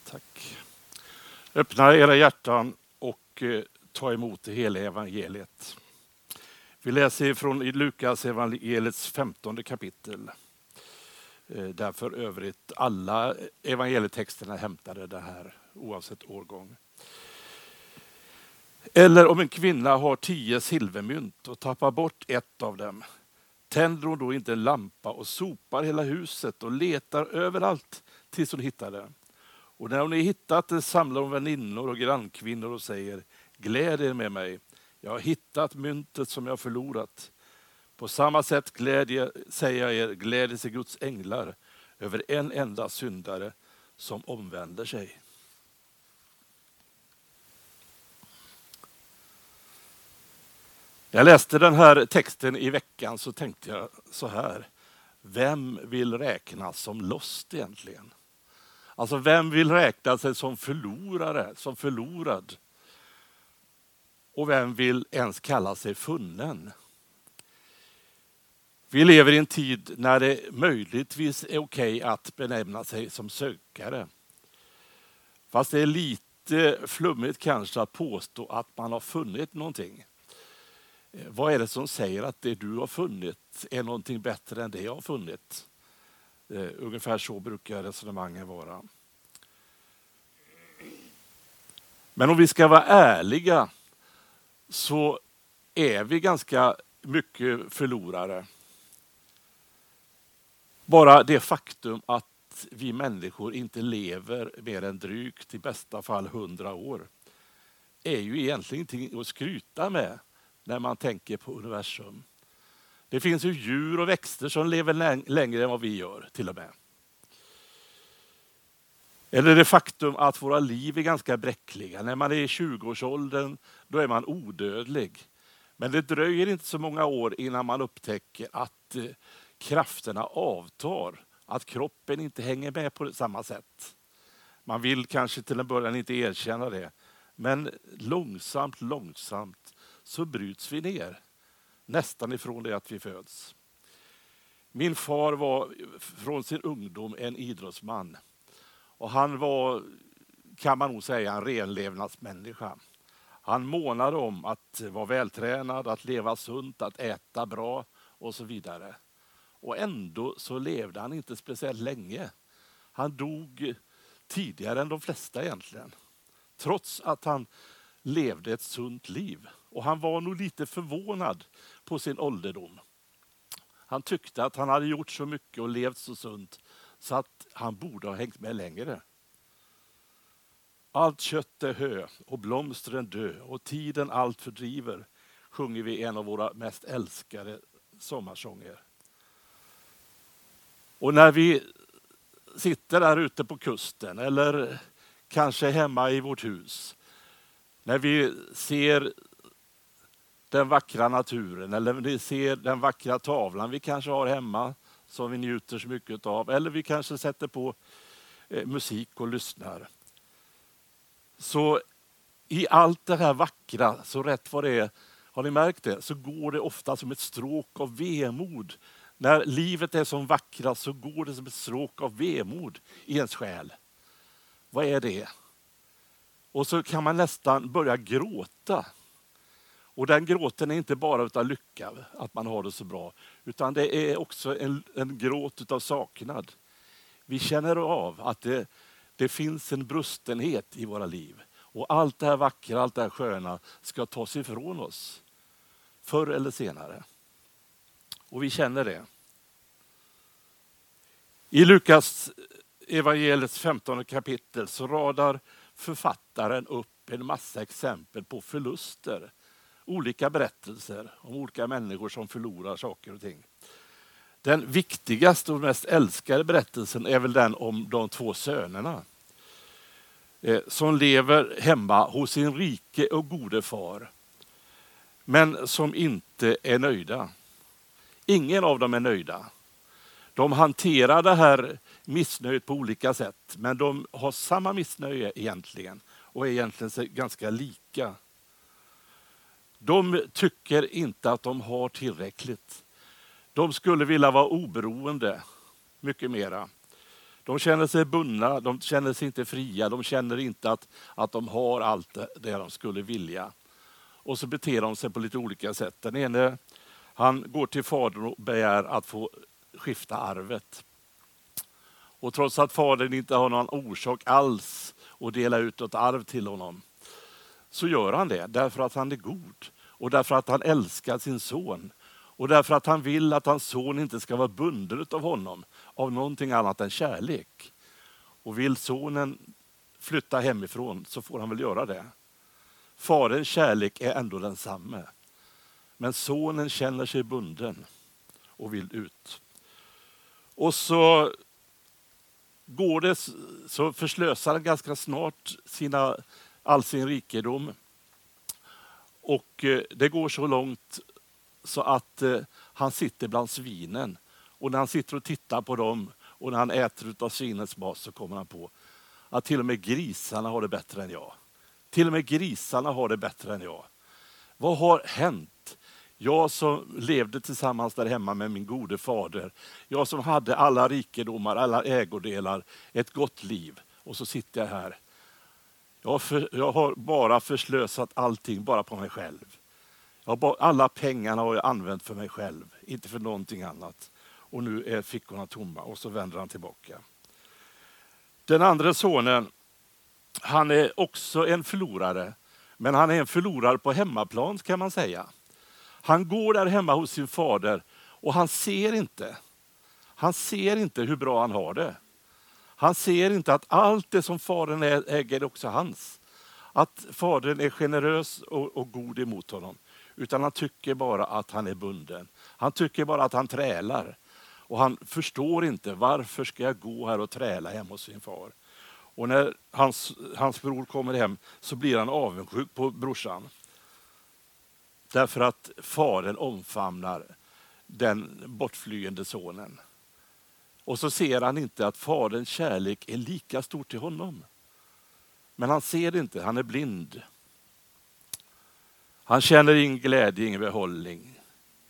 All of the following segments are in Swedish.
Tack. Öppna era hjärtan och ta emot det hela evangeliet. Vi läser från Lukas evangeliets 15:e kapitel. Där för övrigt alla evangelietexterna hämtade det här oavsett årgång. Eller om en kvinna har 10 silvermynt och tappar bort ett av dem, tänder hon då inte en lampa och sopar hela huset och letar överallt tills hon hittar det. Och när hon är hittat det samlar hon väninnor och grannkvinnor och säger: gläd er med mig, jag har hittat myntet som jag förlorat. På samma sätt säger jag er, glädjer sig Guds änglar över en enda syndare som omvänder sig. Jag läste den här texten i veckan så tänkte jag så här: vem vill räknas som lost egentligen? Alltså vem vill räkna sig som förlorare, som förlorad? Och vem vill ens kalla sig funnen? Vi lever i en tid när det möjligtvis är okej att benämna sig som sökare. Fast det är lite flummigt kanske att påstå att man har funnit någonting. Vad är det som säger att det du har funnit är någonting bättre än det jag har funnit? Ungefär så brukar resonemangen vara. Men om vi ska vara ärliga så är vi ganska mycket förlorare. Bara det faktum att vi människor inte lever mer än drygt, i bästa fall 100 år, är ju egentligen ingenting att skryta med när man tänker på universum. Det finns ju djur och växter som lever längre än vad vi gör till och med. Eller det faktum att våra liv är ganska bräckliga. När man är i 20-årsåldern då är man odödlig. Men det dröjer inte så många år innan man upptäcker att krafterna avtar. Att kroppen inte hänger med på samma sätt. Man vill kanske till en början inte erkänna det. Men långsamt så bryts vi ner. Nästan ifrån det att vi föds. Min far var från sin ungdom en idrottsman. Och han var, kan man nog säga, en renlevnadsmänniska. Han månade om att vara vältränad, att leva sunt, att äta bra och så vidare. Och ändå så levde han inte speciellt länge. Han dog tidigare än de flesta egentligen. Trots att han levde ett sunt liv. Och han var nog lite förvånad på sin ålderdom. Han tyckte att han hade gjort så mycket och levt så sunt så att han borde ha hängt med längre. Allt kött är hö och blomstren dö och tiden allt fördriver, sjunger vi en av våra mest älskade sommarsånger. Och när vi sitter där ute på kusten eller kanske hemma i vårt hus, när vi ser den vackra naturen eller vi ser den vackra tavlan vi kanske har hemma som vi njuter så mycket av, eller vi kanske sätter på musik och lyssnar. Så i allt det här vackra, så rätt vad det är, har ni märkt det, så går det ofta som ett stråk av vemod. När livet är som vackra så går det som ett stråk av vemod i ens själ. Vad är det? Och så kan man nästan börja gråta. Och den gråten är inte bara utav lycka, att man har det så bra. Utan det är också en gråt utav saknad. Vi känner av att det finns en brustenhet i våra liv. Och allt det här vackra, allt det här sköna ska tas ifrån oss. Förr eller senare. Och vi känner det. I Lukas evangeliets 15:e kapitel så radar författaren upp en massa exempel på förluster. Olika berättelser om olika människor som förlorar saker och ting. Den viktigaste och mest älskade berättelsen är väl den om de 2 sönerna. Som lever hemma hos sin rike och gode far. Men som inte är nöjda. Ingen av dem är nöjda. De hanterar det här missnöjet på olika sätt. Men de har samma missnöje egentligen. Och är egentligen ganska lika. De tycker inte att de har tillräckligt. De skulle vilja vara oberoende. Mycket mera. De känner sig bundna, de känner sig inte fria, de känner inte att de har allt det de skulle vilja. Och så beter de sig på lite olika sätt. Den ene, han går till fadern och begär att få skifta arvet. Och trots att fadern inte har någon orsak alls att dela ut ett arv till honom, så gör han det därför att han är god och därför att han älskar sin son och därför att han vill att hans son inte ska vara bunden av honom av någonting annat än kärlek. Och vill sonen flytta hemifrån så får han väl göra det. Faderns kärlek är ändå densamme. Men sonen känner sig bunden och vill ut. Och så går det, så förslösar han ganska snart all sin rikedom. Och det går så långt så att han sitter bland svinen. Och när han sitter och tittar på dem och när han äter av svinets mat så kommer han på att till och med grisarna har det bättre än jag. Till och med grisarna har det bättre än jag. Vad har hänt? Jag som levde tillsammans där hemma med min gode fader. Jag som hade alla rikedomar, alla ägodelar, ett gott liv. Och så sitter jag här. Jag har bara förslösat allting bara på mig själv. Alla pengarna har jag använt för mig själv, inte för någonting annat. Och nu är fickorna tomma och så vänder han tillbaka. Den andra sonen, han är också en förlorare. Men han är en förlorare på hemmaplan kan man säga. Han går där hemma hos sin fader och han ser inte hur bra han har det. Han ser inte att allt det som fadern äger är också hans. Att fadern är generös och god emot honom. Utan han tycker bara att han är bunden. Han tycker bara att han trälar. Och han förstår inte varför ska jag gå här och träla hemma hos sin far. Och när hans bror kommer hem så blir han avundsjuk på brorsan. Därför att fadern omfamnar den bortflyende sonen. Och så ser han inte att faderns kärlek är lika stor till honom. Men han ser det inte, han är blind. Han känner ingen glädje, ingen behållning.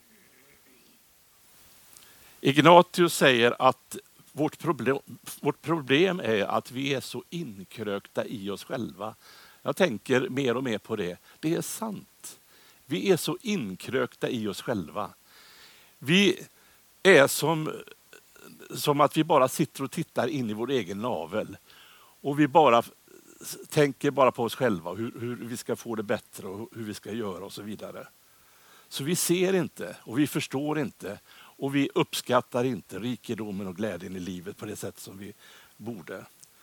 Ignatius säger att vårt problem är att vi är så inkrökta i oss själva. Jag tänker mer och mer på det. Det är sant. Vi är så inkrökta i oss själva. Vi är som att vi bara sitter och tittar in i vår egen navel. Och vi tänker bara på oss själva, hur vi ska få det bättre och hur vi ska göra och så vidare. Så vi ser inte och vi förstår inte och vi uppskattar inte rikedomen och glädjen i livet på det sätt som vi borde.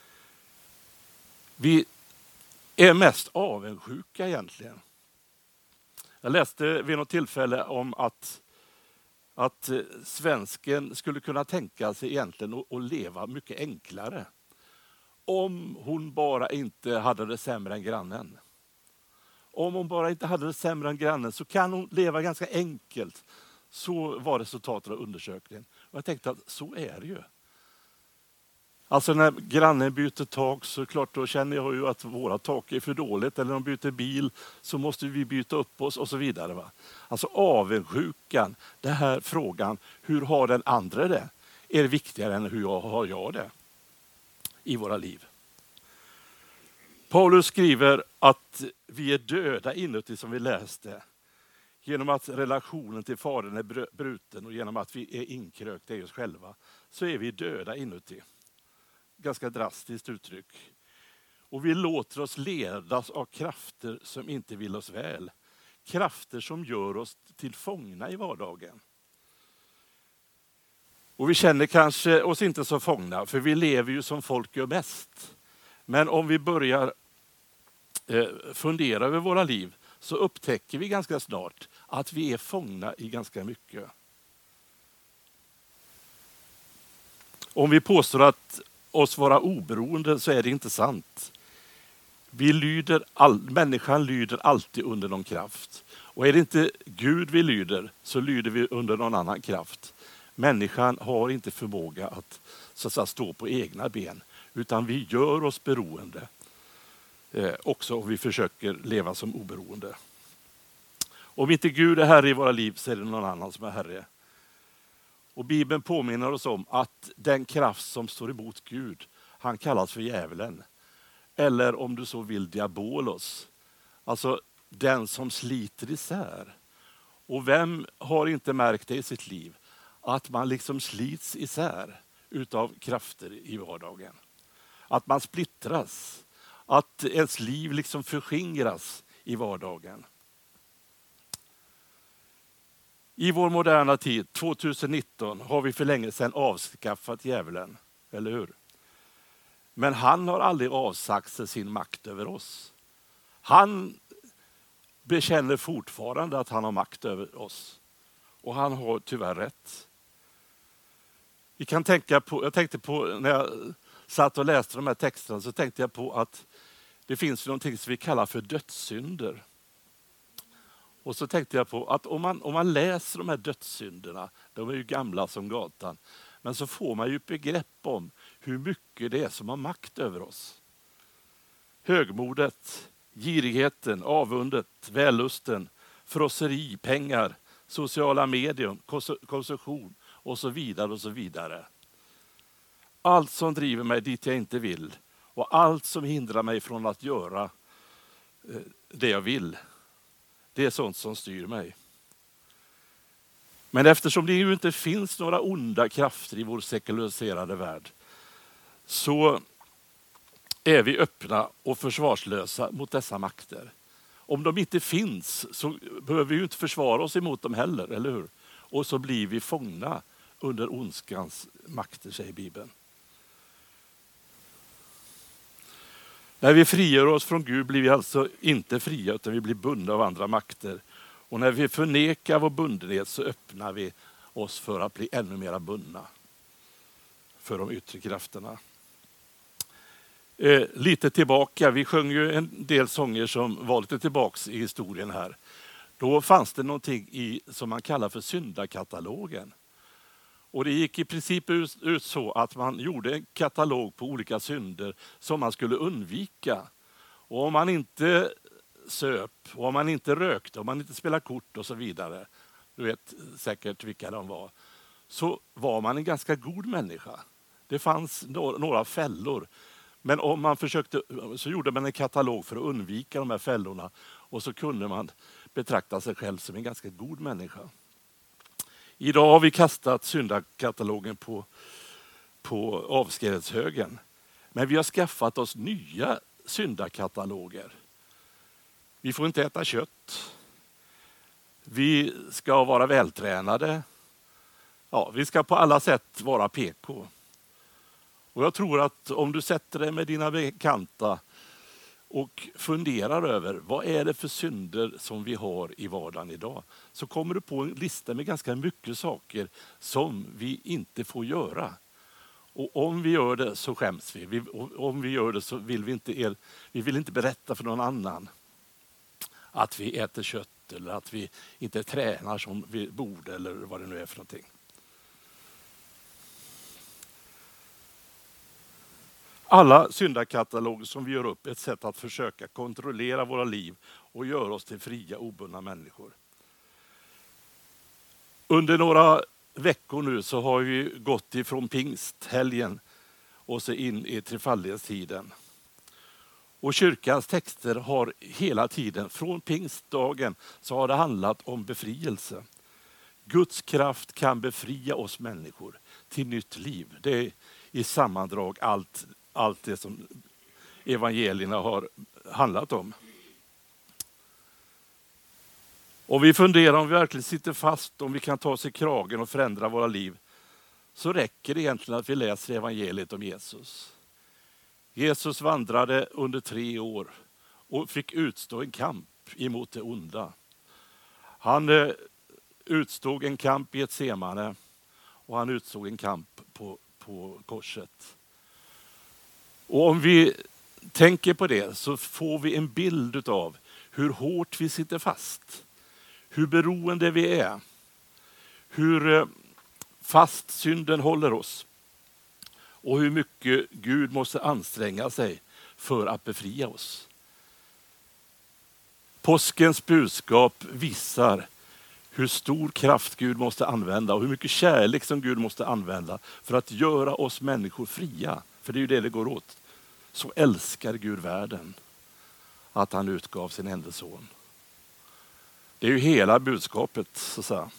Vi är mest avundsjuka egentligen. Jag läste vid något tillfälle om att svensken skulle kunna tänka sig egentligen att leva mycket enklare. Om hon bara inte hade det sämre än grannen. Om hon bara inte hade det sämre än grannen så kan hon leva ganska enkelt. Så var resultatet av undersökningen. Och jag tänkte att så är det ju. Alltså när grannen byter tak så klart då känner jag ju att våra tak är för dåligt. Eller om de byter bil så måste vi byta upp oss och så vidare. Va? Alltså avundsjukan, den här frågan, hur har den andra det? Är det viktigare än hur har jag det i våra liv? Paulus skriver att vi är döda inuti som vi läste. Genom att relationen till fadern är bruten och genom att vi är inkrökta i oss själva så är vi döda inuti. Ganska drastiskt uttryck. Och vi låter oss ledas av krafter som inte vill oss väl. Krafter som gör oss till fångna i vardagen. Och vi känner kanske oss inte så fångna för vi lever ju som folk gör mest. Men om vi börjar fundera över våra liv så upptäcker vi ganska snart att vi är fångna i ganska mycket. Om vi påstår att oss vara oberoende så är det inte sant. Människan lyder alltid under någon kraft. Och är det inte Gud vi lyder så lyder vi under någon annan kraft. Människan har inte förmåga att så att säga, stå på egna ben utan vi gör oss beroende. Också om vi försöker leva som oberoende. Om inte Gud är herre i våra liv så är det någon annan som är herre. Och Bibeln påminner oss om att den kraft som står emot Gud, han kallas för djävulen. Eller om du så vill diabolos. Alltså den som sliter isär. Och vem har inte märkt det i sitt liv? Att man liksom slits isär utav krafter i vardagen. Att man splittras. Att ens liv liksom förskingras i vardagen. I vår moderna tid, 2019, har vi för länge sedan avskaffat djävulen. Eller hur? Men han har aldrig avsagt sig sin makt över oss. Han bekänner fortfarande att han har makt över oss. Och han har tyvärr rätt. Jag tänkte på när jag satt och läste de här texterna, så tänkte jag på att det finns någonting som vi kallar för dödssynder. Och så tänkte jag på att om man läser de här dödssynderna, de är ju gamla som gatan, men så får man ju ett begrepp om hur mycket det är som har makt över oss. Högmodet, girigheten, avundet, vällusten, frosseri, pengar, sociala medier, konsumtion och så vidare och så vidare. Allt som driver mig dit jag inte vill och allt som hindrar mig från att göra det jag vill, det är sånt som styr mig. Men eftersom det ju inte finns några onda krafter i vår sekulariserade värld, så är vi öppna och försvarslösa mot dessa makter. Om de inte finns så behöver vi ju inte försvara oss emot dem heller, eller hur? Och så blir vi fångna under ondskans makter, säger Bibeln. När vi frigör oss från Gud blir vi alltså inte fria, utan vi blir bundna av andra makter. Och när vi förnekar vår bundenhet så öppnar vi oss för att bli ännu mer bundna för de yttre krafterna. Lite tillbaka, vi sjöng ju en del sånger som var lite tillbaks i historien här. Då fanns det någonting som man kallar för syndakatalogen. Och det gick i princip ut så att man gjorde en katalog på olika synder som man skulle undvika. Och om man inte söp, och om man inte rökte, om man inte spelade kort och så vidare, du vet säkert vilka de var, så var man en ganska god människa. Det fanns några fällor. Men om man försökte, så gjorde man en katalog för att undvika de här fällorna, och så kunde man betrakta sig själv som en ganska god människa. Idag har vi kastat syndakatalogen på avskrädshögen. Men vi har skaffat oss nya syndakataloger. Vi får inte äta kött. Vi ska vara vältränade. Ja, vi ska på alla sätt vara PK. Och jag tror att om du sätter dig med dina bekanta och funderar över vad är det för synder som vi har i vardagen idag, så kommer du på en lista med ganska mycket saker som vi inte får göra. Och om vi gör det så skäms vi. Om vi gör det så vill vi vill inte berätta för någon annan att vi äter kött eller att vi inte tränar som vi borde eller vad det nu är för någonting. Alla syndakataloger som vi gör upp är ett sätt att försöka kontrollera våra liv och göra oss till fria, obundna människor. Under några veckor nu så har vi gått ifrån pingsthelgen och så in i trefaldighetstiden. Och kyrkans texter har hela tiden, från pingstdagen, så har det handlat om befrielse. Guds kraft kan befria oss människor till nytt liv. Det är i sammandrag allt det som evangelierna har handlat om. Och vi funderar om vi verkligen sitter fast, om vi kan ta oss i kragen och förändra våra liv, så räcker det egentligen att vi läser evangeliet om Jesus. Jesus vandrade under 3 år och fick utstå en kamp emot det onda. Han utstod en kamp i Getsemane och han utstod en kamp på korset. Och om vi tänker på det så får vi en bild av hur hårt vi sitter fast. Hur beroende vi är. Hur fast synden håller oss. Och hur mycket Gud måste anstränga sig för att befria oss. Påskens budskap visar hur stor kraft Gud måste använda och hur mycket kärlek som Gud måste använda för att göra oss människor fria. För det är ju det går åt. Så älskar Gud världen att han utgav sin enda son. Det är ju hela budskapet, så att säga.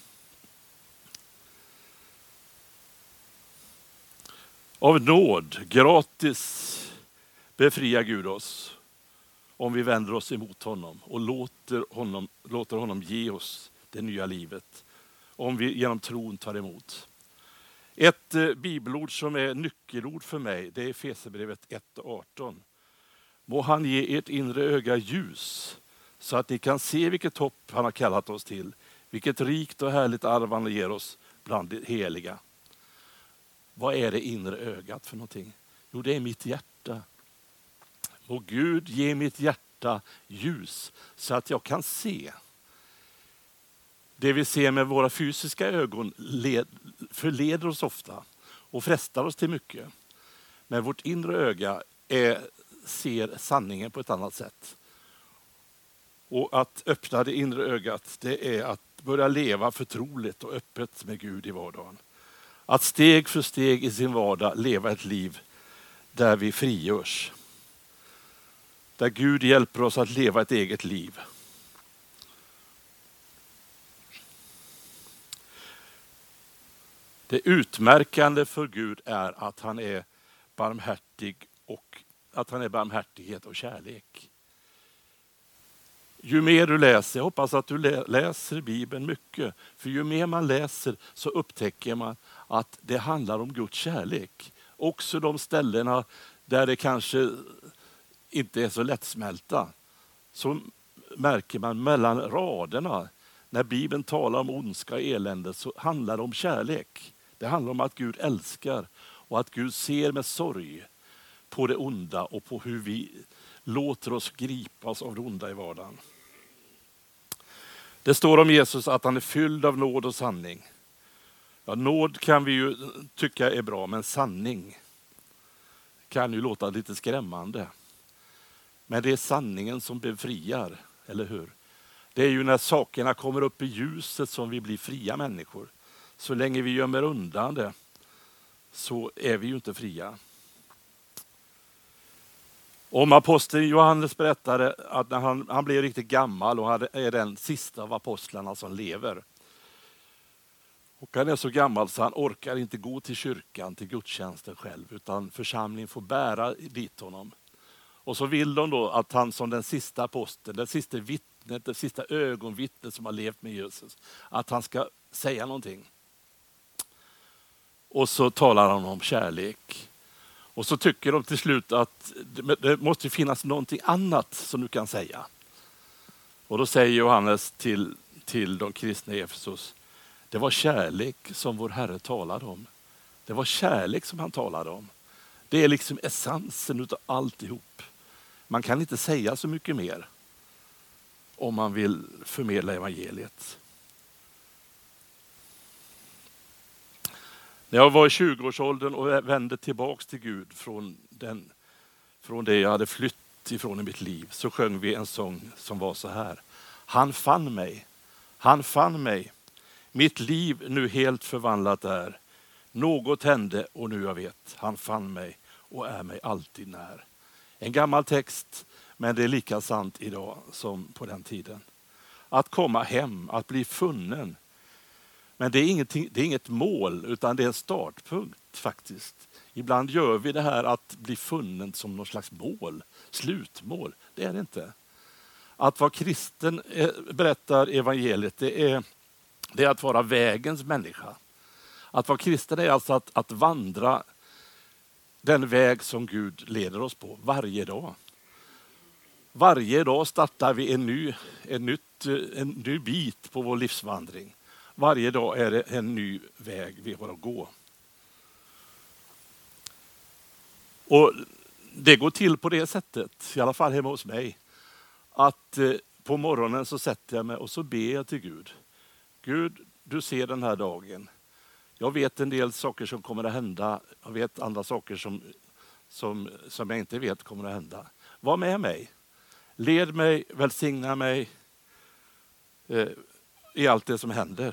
Av nåd, gratis, befriar Gud oss om vi vänder oss emot honom och låter honom ge oss det nya livet. Om vi genom tron tar emot. Ett bibelord som är nyckelord för mig, det är Efesierbrevet 1:18. Må han ge ert inre öga ljus så att ni kan se vilket hopp han har kallat oss till. Vilket rikt och härligt arv han ger oss bland de heliga. Vad är det inre ögat för någonting? Jo, det är mitt hjärta. Må Gud ge mitt hjärta ljus så att jag kan se. Det vi ser med våra fysiska ögon förleder oss ofta och frestar oss till mycket. Men vårt inre öga ser sanningen på ett annat sätt. Och att öppna det inre ögat, det är att börja leva förtroligt och öppet med Gud i vardagen. Att steg för steg i sin vardag leva ett liv där vi frigörs. Där Gud hjälper oss att leva ett eget liv. Det utmärkande för Gud är att han är barmhärtig och att han är barmhärtighet och kärlek. Ju mer du läser, jag hoppas att du läser Bibeln mycket, för ju mer man läser så upptäcker man att det handlar om Guds kärlek. Också de ställena där det kanske inte är så lättsmälta, så märker man mellan raderna, när Bibeln talar om ondska och elände, så handlar det om kärlek. Det handlar om att Gud älskar och att Gud ser med sorg på det onda och på hur vi låter oss gripas av det onda i vardagen. Det står om Jesus att han är fylld av nåd och sanning. Ja, nåd kan vi ju tycka är bra, men sanning kan ju låta lite skrämmande. Men det är sanningen som befriar, eller hur? Det är ju när sakerna kommer upp i ljuset som vi blir fria människor. Så länge vi gömmer undan det så är vi ju inte fria. Om aposteln Johannes berättade att när han blev riktigt gammal och är den sista av apostlarna som lever. Och han är så gammal så han orkar inte gå till kyrkan, till gudstjänsten själv, utan församlingen får bära dit honom. Och så vill de då att han som den sista aposteln, den sista vittnet, det sista ögonvittnet som har levt med Jesus, att han ska säga någonting. Och så talar han om kärlek. Och så tycker de till slut att det måste finnas någonting annat som du kan säga. Och då säger Johannes till de kristna i Efesos, det var kärlek som vår Herre talade om. Det var kärlek som han talade om. Det är liksom essensen utav alltihop. Man kan inte säga så mycket mer om man vill förmedla evangeliet. När jag var i 20-årsåldern och vände tillbaks till Gud från det jag hade flytt ifrån i mitt liv, så sjöng vi en sång som var så här. Han fann mig, mitt liv nu helt förvandlat är. Något hände och nu jag vet, han fann mig och är mig alltid när. En gammal text, men det är lika sant idag som på den tiden. Att komma hem, att bli funnen. Men det är inget mål, utan det är en startpunkt faktiskt. Ibland gör vi det här att bli funnen som någon slags mål, slutmål. Det är det inte. Att vara kristen, berättar evangeliet, det är att vara vägens människa. Att vara kristen är alltså att vandra den väg som Gud leder oss på varje dag. Varje dag startar vi en ny bit på vår livsvandring. Varje dag är det en ny väg vi har att gå. Och det går till på det sättet, i alla fall hemma hos mig, att på morgonen så sätter jag mig och så ber jag till Gud. Gud, du ser den här dagen. Jag vet en del saker som kommer att hända. Jag vet andra saker som jag inte vet kommer att hända. Var med mig. Led mig, välsigna mig. i allt det som händer.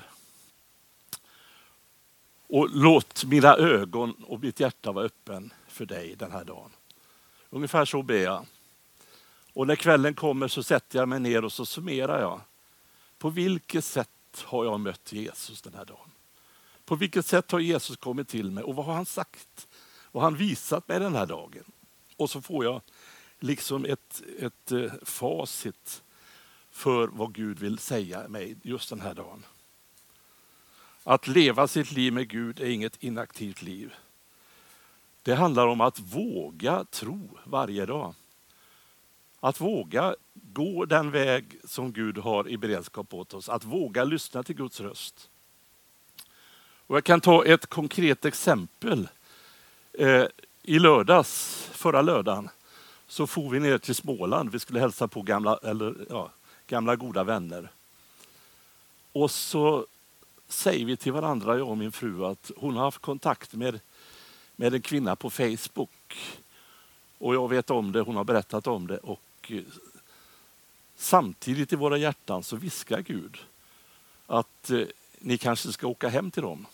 Och låt mina ögon och mitt hjärta vara öppen för dig den här dagen. Ungefär så ber jag. Och när kvällen kommer så sätter jag mig ner och så summerar jag. På vilket sätt har jag mött Jesus den här dagen? På vilket sätt har Jesus kommit till mig? Och vad har han sagt? Vad har han visat mig den här dagen? Och så får jag liksom ett facit för vad Gud vill säga mig just den här dagen. Att leva sitt liv med Gud är inget inaktivt liv. Det handlar om att våga tro varje dag. Att våga gå den väg som Gud har i beredskap åt oss. Att våga lyssna till Guds röst. Och jag kan ta ett konkret exempel. I lördags, förra lördagen, så får vi ner till Småland. Vi skulle hälsa på gamla goda vänner. Och så säger vi till varandra, jag och min fru, att hon har haft kontakt med en kvinna på Facebook. Och jag vet om det, hon har berättat om det. Och samtidigt i våra hjärtan så viskar Gud att ni kanske ska åka hem till dem.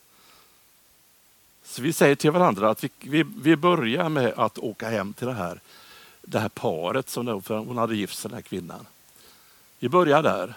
Så vi säger till varandra att vi börjar med att åka hem till det här paret som hon hade gift sig, den här kvinnan. Vi börjar där.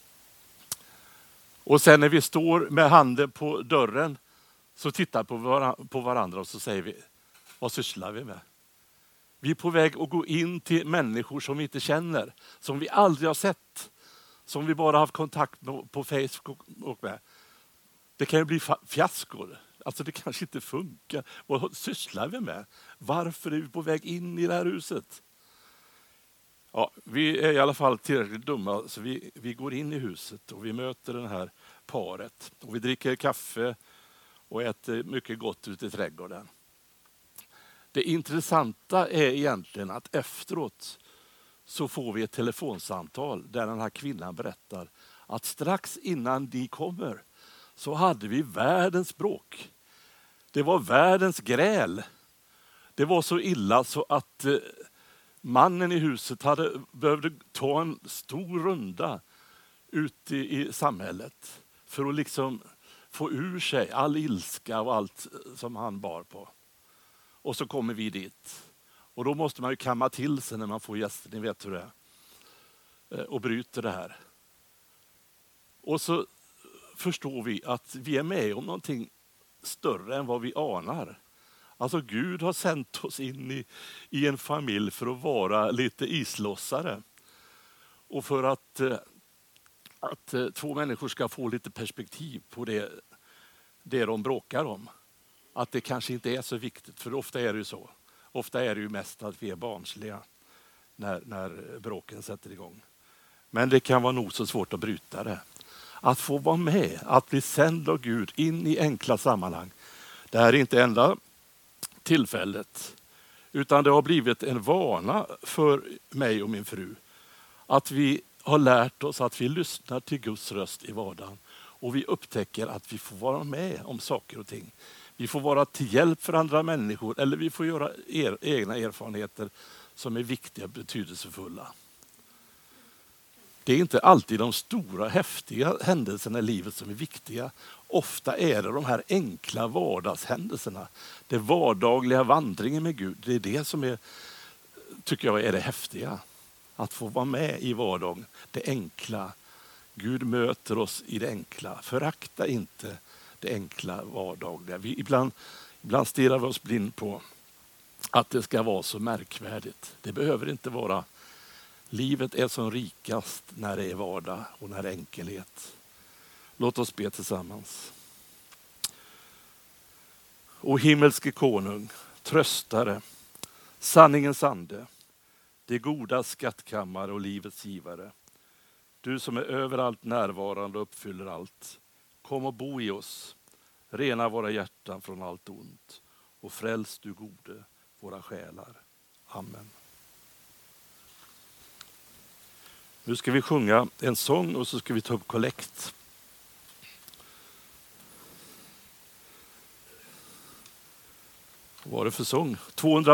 Och sen när vi står med handen på dörren så tittar på varandra och så säger vi, vad sysslar vi med? Vi är på väg att gå in till människor som vi inte känner, som vi aldrig har sett, som vi bara haft kontakt med på Facebook med. Det kan ju bli fiaskor. Alltså det kanske inte funkar. Vad sysslar vi med? Varför är vi på väg in i det här huset? Ja, vi är i alla fall tillräckligt dumma så vi går in i huset och vi möter det här paret. Och vi dricker kaffe och äter mycket gott ute i trädgården. Det intressanta är egentligen att efteråt så får vi ett telefonsamtal där den här kvinnan berättar att strax innan de kommer så hade vi världens bråk. Det var världens gräl. Det var så illa så att mannen i huset behövde ta en stor runda ute i samhället för att liksom få ur sig all ilska och allt som han bar på. Och så kommer vi dit. Och då måste man ju kamma till sig när man får gäster, ni vet hur det är. Och bryter det här. Och så förstår vi att vi är med om någonting större än vad vi anar. Alltså Gud har sänt oss in i en familj för att vara lite islossare. Och för att två människor ska få lite perspektiv på det de bråkar om. Att det kanske inte är så viktigt, för ofta är det ju så. Ofta är det ju mest att vi är barnsliga när bråken sätter igång. Men det kan vara nog så svårt att bryta det. Att få vara med, att bli sänd av Gud in i enkla sammanhang. Det här är inte enda tillfället, utan det har blivit en vana för mig och min fru. Att vi har lärt oss att vi lyssnar till Guds röst i vardagen. Och vi upptäcker att vi får vara med om saker och ting. Vi får vara till hjälp för andra människor eller vi får göra egna erfarenheter som är viktiga och betydelsefulla. Det är inte alltid de stora häftiga händelserna i livet som är viktiga. Ofta är det de här enkla vardagshändelserna. Det vardagliga vandringen med Gud. Det är det som tycker jag är det häftiga. Att få vara med i vardagen. Det enkla. Gud möter oss i det enkla. Förakta inte det enkla vardagliga. Ibland stirrar vi oss blind på att det ska vara så märkvärdigt. Det behöver inte vara. Livet är som rikast när det är vardag och när det är enkelhet. Låt oss be tillsammans. O himmelske konung, tröstare, sanningens ande, det goda skattkammare och livets givare. Du som är överallt närvarande och uppfyller allt. Kom och bo i oss, rena våra hjärtan från allt ont och fräls du gode våra själar. Amen. Nu ska vi sjunga en sång och så ska vi ta upp kollekt. Vad var det för sång? 200